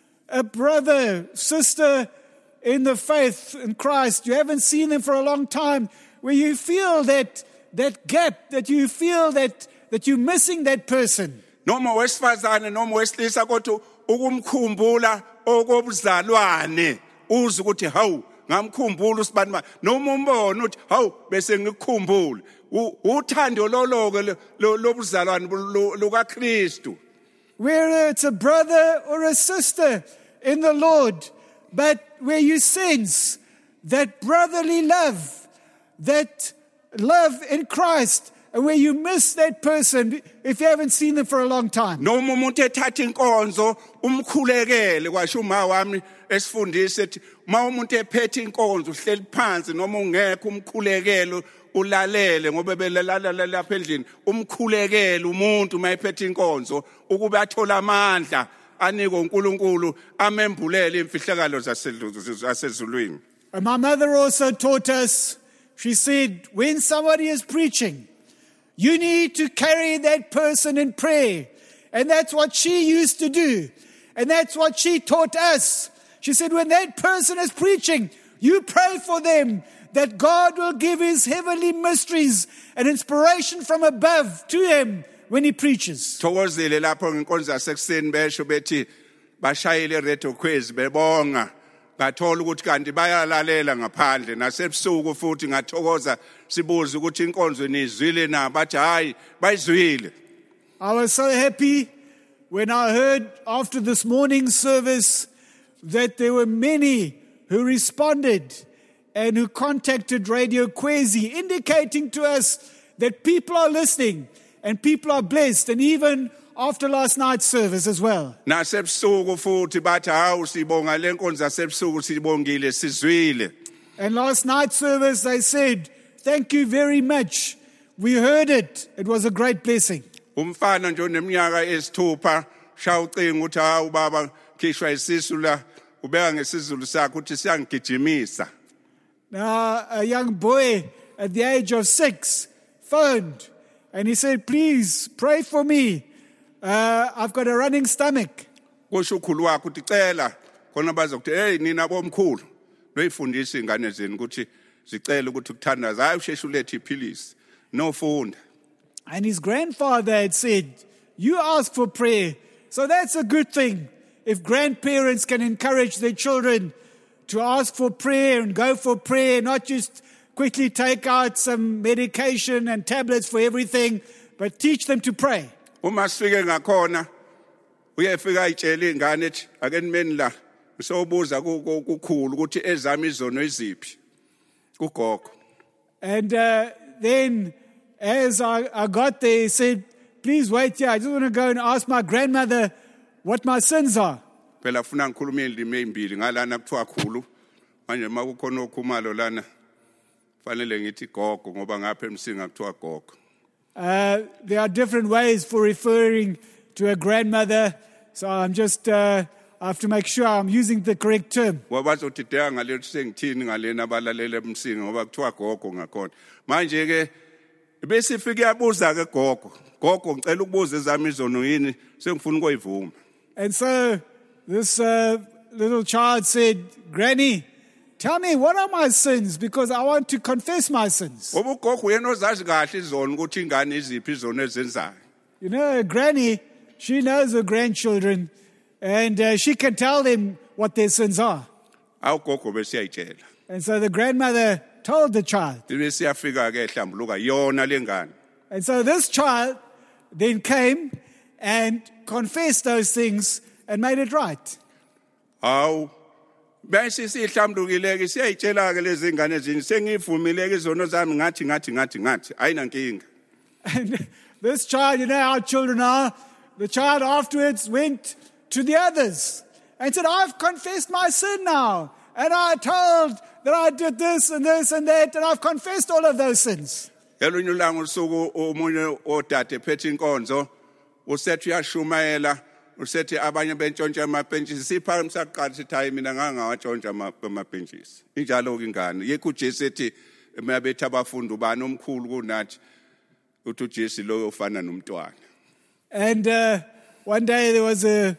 a brother, sister in the faith in Christ, you haven't seen them for a long time, where you feel that gap, that you feel that you're missing that person. Noma wesifazane noma wesilisa kodwa ukumkhumbula okobuzalwane uze ukuthi hawu ngamkhumbula usibani noma umbona uthi hawu bese ngikukhumbula uthando loloke lobuzalwane lukaKristu. Where it's a brother or a sister in the Lord, but where you sense that brotherly love, that love in Christ, and where you miss that person if you haven't seen them for a long time. Noma umuntu ethatha inkonzo umkhulekele kwasho uma wami esifundise ethi ma umuntu ephethe inkonzo uhleli phansi noma ungekho umkhulekelo ulalele ngoba belalala lapha endlini umkhulekele umuntu mayephethe inkonzo ukuba athola amandla anike uNkulunkulu amembulele imfihlakalo zasezulwini. And my mother also taught us, she said, when somebody is preaching, you need to carry that person in prayer. And that's what she used to do. And that's what she taught us. She said, when that person is preaching, you pray for them, that God will give his heavenly mysteries and inspiration from above to him when he preaches. Thokozile lapho ngenkonzo yasekuseni besho bethi bashayile radio quiz bebonga ngathola ukuthi kanti bayalalela ngaphandle nasebusuku futhi ngathokoza sibuza ukuthi inkonzo nizwile na bathi hayi bayizwile. I was so happy when I heard after this morning service that there were many who responded and who contacted Radio Kwezi, indicating to us that people are listening and people are blessed, and even after last night's service as well. Nasebusuku futhi bathi hawu sibonga lenkonzo yasebusuku sibongile sizwile. And last night's service they said, thank you very much we heard it. It was a great blessing. Umfana nje oneminyaka esithupha shawucinga ukuthi hawu baba khishwa isisu la ubeka ngesizulu sakho uthi siyangigijimisa. Now, a young boy at the age of 6 phoned and he said, please pray for me. I've got a running stomach. Kusho ukhulu wakho uthi cela khona bazokuthi hey nina bomkhulu loyifundisa ingane zenu ukuthi zicela ukuthi ukuthandaza hayi usheshe ulethe iphilisi nofunda. And his grandfather had said, you ask for prayer. So that's a good thing. If grandparents can encourage their children to ask for prayer and go for prayer, not just quickly take out some medication and tablets for everything, but teach them to pray. Uma sifike ngakhona uyefika ayitshela ingane ethi ake nimeni la usobuza kukhulu ukuthi ezami izono iziphi kugogo. And then as I got there, he said, please wait here. I just want to go and ask my grandmother what my sins are. Phela ufuna ngikhulume indimi ezimbili ngalana kuthiwa khulu manje makukhona okhumalo lana fanele ngithi gogo ngoba ngapha emsinga kuthiwa gogo. There are different ways for referring to a grandmother, so I'm just I have to make sure I'm using the correct term. Wabazothi deka ngale sengithini ngalena abalalele emsinga ngoba kuthiwa gogo ngakhona. Manje ke bese ifike yabuza ke gogo ngicela ukubuza ezami izono yini sengifuna ukuyivuma. And so this little child said, Granny, tell me, what are my sins? Because I want to confess my sins. Ngoba ugogo uyena ozazi kahle izono ukuthi ingane iziphi izono ezenzayo. You know, Granny, she knows her grandchildren, and she can tell them what their sins are. Awugogo bese yayitshela. And so the grandmother told the child. Bese yafika ke ehlambuluka yona lengane. And so this child then came and confessed those things and made it right. Awu bese sihlambulukile ke siyayitshela ke lezi ingane ezini sengivumile ke izono zami ngathi ayinankinga. And this child, you know how children are, the child afterwards went to the others and said, I've confessed my sin now. And I told that I did this and this and that, and I've confessed all of those sins. Elinye ulanga usuku omunye odade phethe inkonzo usethi uyashumayela usethi abanye bentshontsha amabhentshisi siphamisa kuqala sithi hayi mina ngangawatshontsha amabhentshisi injalo ke ingane yekho uJesu ethi mabethi abafundi ubani omkhulu kunathi uthi uJesu lo ufana nomntwana. And one day there was a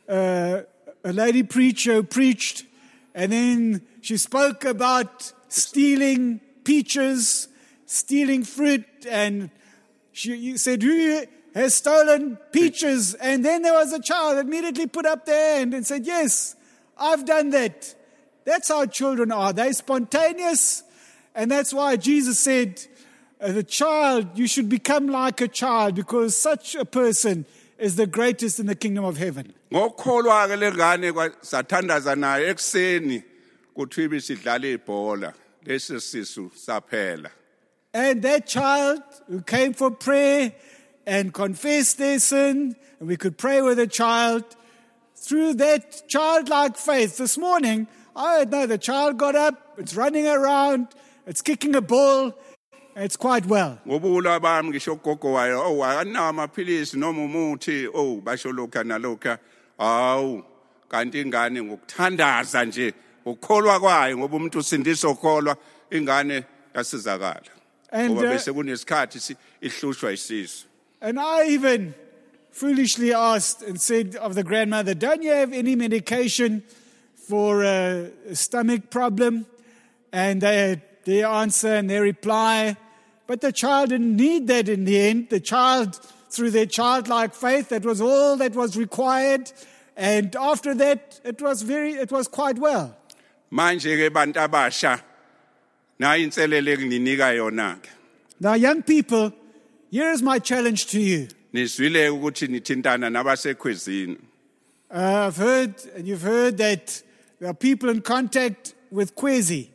lady preacher who preached, and then she spoke about stealing peaches, stealing fruit, and she said, who has stolen peaches? And then there was a child that immediately put up their hand and said, yes, I've done that. That's how children are. They're spontaneous, and that's why Jesus said, the child, you should become like a child, because such a person is the greatest in the kingdom of heaven. Ngokholwa ke lengane kwasathandaza naye ekseni kuthi bisidlala ibhola lesi sisu saphela. And that child who came for prayer and confessed their sin, and we could pray with the child, through that childlike faith. This morning, I know the child got up, it's running around, it's kicking a ball, and it's quite well. Ngobula bami ngisho gogo wayo anawo amaphilisi noma umuthi basho lokha nalokha awu kanti ingane ngokuthandaza nje ukholwa kwayo ngoba umuntu usindisa ukholwa ingane yasizakala. Ngoba bese kunesikhathi ihlushwa isisu. And I even foolishly asked and said of the grandmother, don't you have any medication for a stomach problem? And they had their answer and their reply. But the child didn't need that in the end. The child, through their childlike faith, that was all that was required. And after that, it was quite well. Manje ke bantu abasha na inselele ngininika yona ke. Now, young people, here is my challenge to you. Nizwile ukuthi nithintana nabasekhwezini. I've heard, and you've heard, that there are people in contact with Kwezi.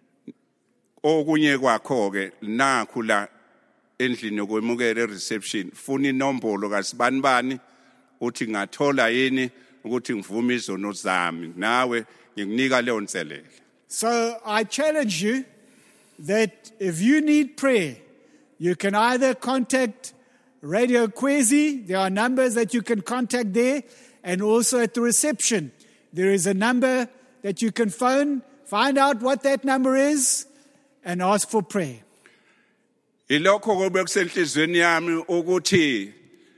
Okunye kwakho ke nakhu la endlini yokwemukela reception funa inombolo kasibani uthi ngathola yini ukuthi ngivume izono zami nawe ngikunika leyo nselele. So I challenge you that if you need prayer, You can either contact Radio Kwezi. There are numbers that you can contact there. And also at the reception, there is a number that you can phone, find out what that number is, and ask for prayer. Ilokho kube kusenhlizweni yami ukuthi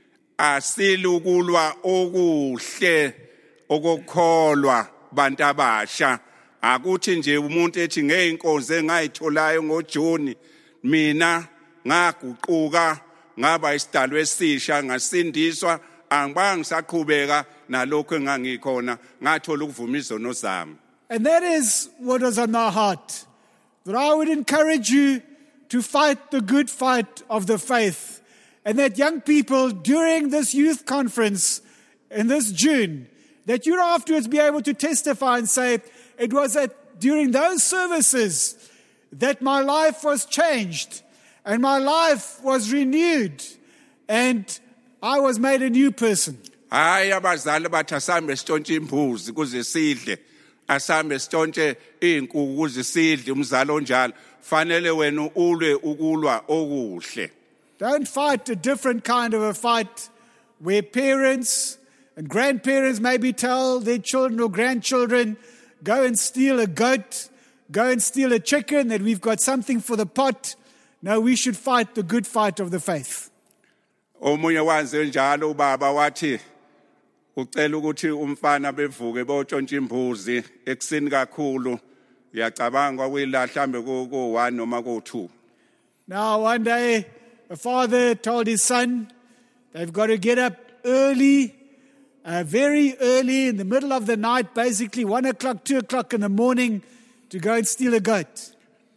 asilukulwa okuhle okukholwa bantu abasha akuthi nje umuntu ethi ngeinkonzo engayitholayo ngoJuni mina ngaguquka ngaba isidalwa esisha ngasindiswa angibanga ngisaqhubeka nalokho engangikhona ngathola ukuvuma izono zami. And that is what was on my heart, that I would encourage you to fight the good fight of the faith, and that young people during this youth conference in this June, that you afterwards be able to testify and say, it was during those services that my life was changed and my life was renewed and I was made a new person. Hayi abazali bathi asambe sitshontshe imbuzi kuze sidle asambe sitshontshe inkukhu kuze sidle umzalo onjalo fanele wena ulwe ukulwa okuhle. Don't fight a different kind of a fight where parents and grandparents maybe tell their children or grandchildren, go and steal a goat, go and steal a chicken, that we've got something for the pot. No, we should fight the good fight of the faith. Omunye wanze njalo ubaba wathi ucela ukuthi umfana bevuke botshontsha imbuzi ekseni kakhulu ngiyacabanga kwilahla mhlambe ko 1 noma ko 2. Now one day a father told his son they've got to get up early, very early in the middle of the night, basically 1 o'clock, 2 o'clock in the morning, to go and steal a goat.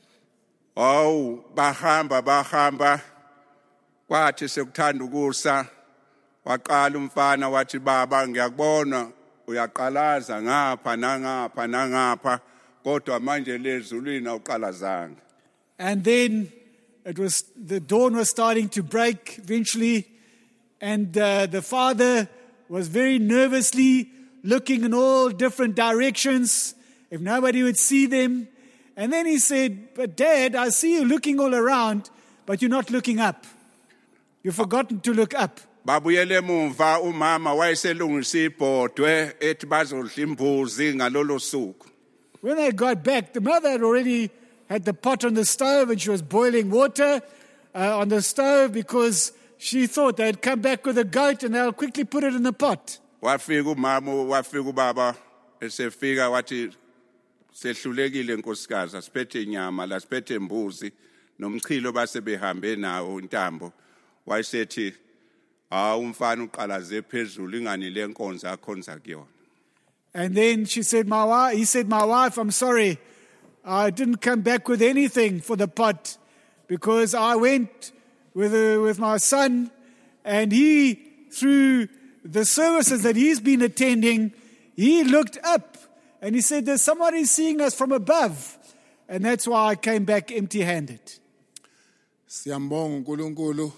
Oh, bahamba kwathi sekuthanda ukusa waqala umfana wathi baba ngiyakubona uyaqalaza ngapha nangapha kodwa manje lezulwini awuqalazanga. And then the dawn was starting to break eventually, and the father was very nervously looking in all different directions if nobody would see them. And then he said, but Dad, I see you looking all around, but you're not looking up. You've forgotten to look up. Babuyele emumva umama wayeselungisa ibhodwe ethi bazodla imbuzi ngalolo suku. When they got back, the mother had already had the pot on the stove and she was boiling water on the stove because she thought they'd come back with a goat and they'll quickly put it in the pot. Wafika ubaba esefika wathi sehlulekile nkosikazi asiphethe inyama la siphethe imbuzi nomchilo base behambe nawo intambo wayesethi umfana uqalaze phezulu ingani lenkonzo akhonza kuyona. And then he said, my wife, I'm sorry, I didn't come back with anything for the pot because I went with my son and he, through the services that he's been attending, he looked up and he said, there's somebody seeing us from above. And that's why I came back empty-handed. Siyambonga uNkulunkulu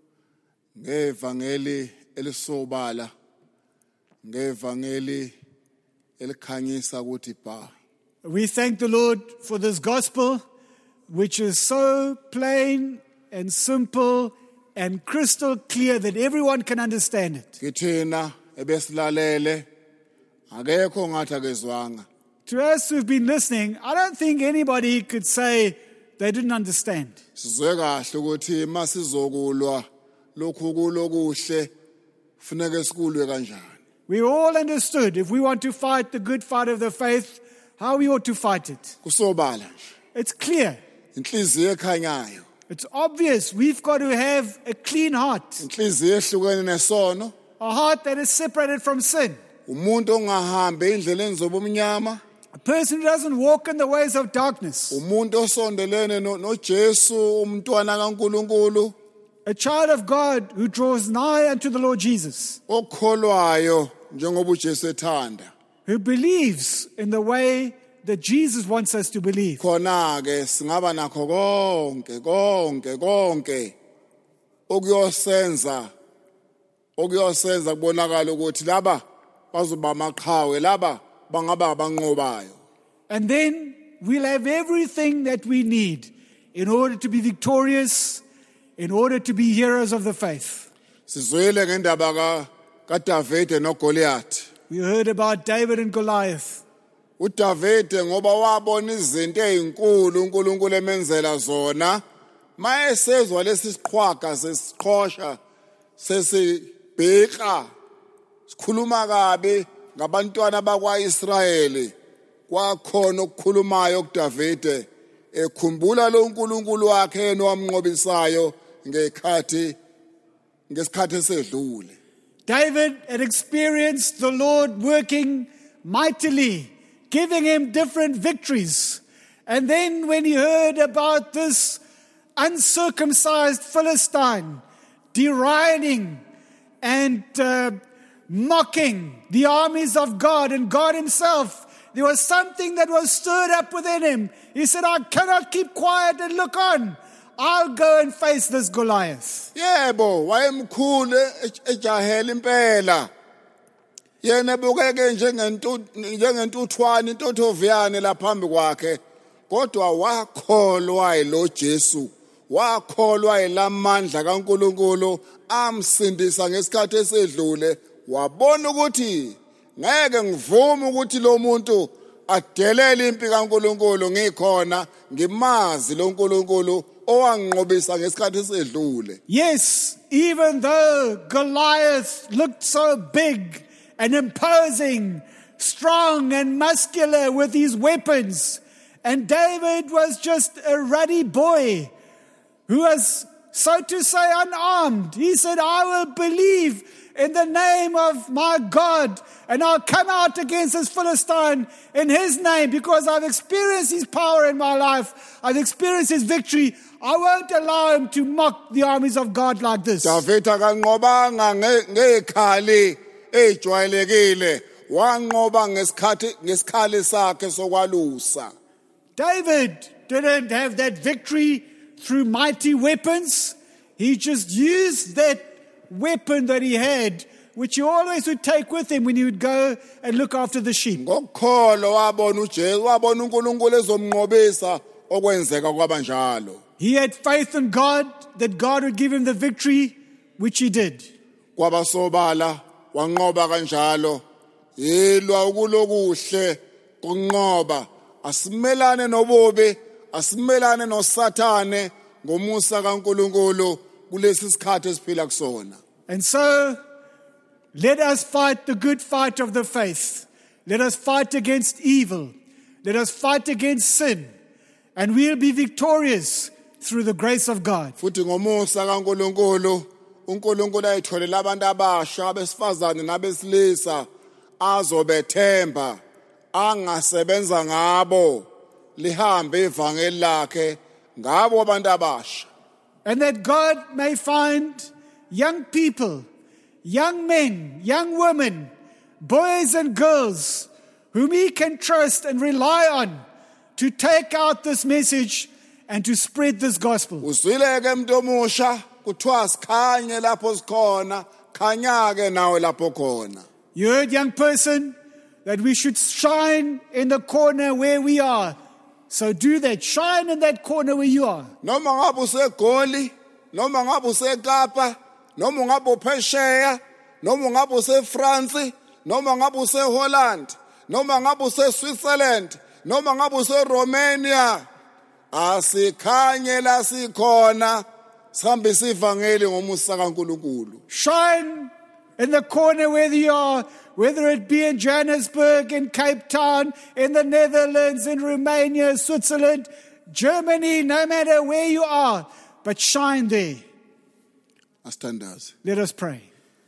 ngevangeli elisobala ngevangeli elikhanyisa ukuthi ba. We thank the Lord for this gospel, which is so plain and simple and crystal clear that everyone can understand it. Kithina ebesilalele akekho ngathi akezwanga. To us who've been listening, I don't think anybody could say they didn't understand. Sizwe kahle ukuthi masizokulwa lokhu kulokuhle funeke sikulwe kanjani. We all understood if we want to fight the good fight of the faith, how we ought to fight it. Kusobala nje. It's clear. Inhliziyo ekhanyayo. It's obvious. We've got to have a clean heart. Inhliziyo ehlukene nesono. A heart that is separated from sin. Umuntu ongahambe indleleni zobumnyama. A person who doesn't walk in the ways of darkness. Umuntu osondelene noJesu umntwana kaNkuluNkulu. A child of God who draws nigh unto the Lord Jesus. Okholwayo njengoba uJesu ethanda. Who believes in the way that Jesus wants us to believe. Khona ke singaba nakho konke okuyosenza kubonakala ukuthi laba bazoba amaqhawe laba bangaba abanqobayo. And then we'll have everything that we need in order to be victorious, in order to be heroes of the faith. Sizwile ngendaba kaDavide noGoliath. We heard about David and Goliath. uDavide ngoba wabona izinto ezinkulu uNkulunkulu emenzela zona mayesezwa lesisiqhwaga sesiqhosha sesibheka sikhuluma kabi ngabantwana bakwaIsrayeli kwakhona ukukhulumayo kuDavide ekhumbula lo uNkulunkulu wakhe yena owamnqobisayo ngesikhathi esedlule. David had experienced the Lord working mightily, giving him different victories. And then when he heard about this uncircumcised Philistine deriding and mocking the armies of God and God himself, there was something that was stirred up within him. He said, I cannot keep quiet and look on. I'll go and face this Goliath. Yebo, wayemkhulu ejahela impela. Yena bukeke njengentuthwane intothoviyane laphambi kwakhe. Kodwa wakholwa yilo Jesu. Wakholwa yilamandla kaNkulunkulu amsindisa ngesikhathi esedlule. Wabona ukuthi ngeke ngivume ukuthi lo muntu adelele impi kaNkulunkulu ngikhona ngimazi lo nkulunkulu owanqobisa ngesikhathi esedlule. Yes, even though Goliath looked so big and imposing, strong and muscular with his weapons, and David was just a ruddy boy who was, so to say, unarmed. He said, I will believe in the name of my God, and I'll come out against this Philistine in his name because I've experienced his power in my life. I've experienced his victory. I won't allow him to mock the armies of God like this. David akanqobanga ngekhali ejwayelekile, wanqoba ngesikhali sakhe sokwalusa. David didn't have that victory through mighty weapons. He just used that weapon that he had, which he always would take with him when he would go and look after the sheep. Ngokukholo wabona uJesu, wabona uNkulunkulu ezomnqobisa okwenzeka kwabanjalo. He had faith in God that God would give him the victory, which he did. Kwabasobala wanqoba kanjalo. Yilwa ukulokuhle kunqoba. Asimelane nobubi, asimelane noSathane ngomusa kaNkulunkulu kulesi sikhathi esiphila kusona. And so, let us fight the good fight of the faith. Let us fight against evil. Let us fight against sin. And we'll be victorious through the grace of God. Futhi ngomusa kaNkulunkulu, uNkulunkulu ayitholela abantu abasha abesifazane nabesilisa azobethemba angasebenza ngabo lihambe ivangeli lakhe ngabo abantu abasha. And that God may find young people, young men, young women, boys and girls whom he can trust and rely on to take out this message and to spread this gospel. Uzwileke umuntu omusha kuthiwa sikhanye lapho sikhona, khanyake nawe lapho khona. You heard, young person, that we should shine in the corner where we are. So do that. Shine in that corner where you are. Noma ngabe useGoli, noma ngabe useKapa, noma ngabe uphesheya, noma ngabe useFrance, noma ngabe useHolland, noma ngabe useSwitzerland, noma ngabe useRomania. Asikhanye la sikhona, sihambise ivangeli ngomusa kaNkulunkulu. Shine in the corner where you are, whether it be in Johannesburg, in Cape Town, in the Netherlands, in Romania, Switzerland, Germany, no matter where you are, but shine there. Asithandaze. Let us pray.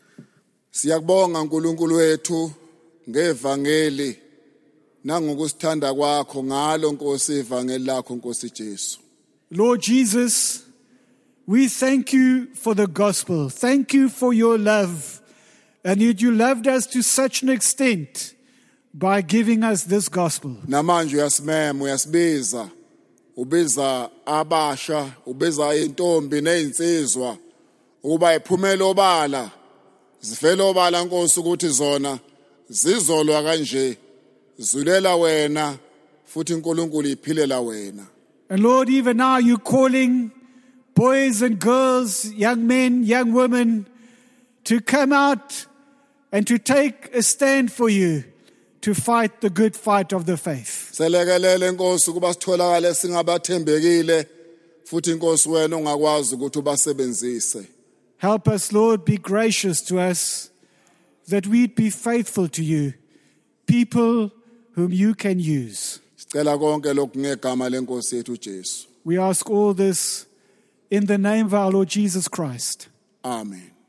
Siyakubonga uNkulunkulu wethu ngevangeli nangokusithanda kwakho ngalo Nkosi ivangeli lakho Nkosi Jesu. Lord Jesus, we thank you for the gospel. Thank you for your love. And yet you loved us to such an extent by giving us this gospel. Namanje uyasimema uyasibiza. Ubiza abasha, ubiza intombi nezinsizwa ukuba iphumele obala. Zivele obala Nkosi ukuthi zona zizolwa kanje. Zulela wena futhi uNkulunkulu iphilela wena. And Lord, even now you're calling boys and girls, young men, young women, to come out and to take a stand for you to fight the good fight of the faith. Selekelele inkosi kuba sitholakale singabathembekile futhi inkosi wena ongakwazi ukuthi ubasebenzise. Help us, Lord, be gracious to us, that we'd be faithful to you, people whom you can use. Sicela konke lokhu ngegama lenkosi yethu uJesu. We ask all this in the name of our Lord Jesus Christ. Amen.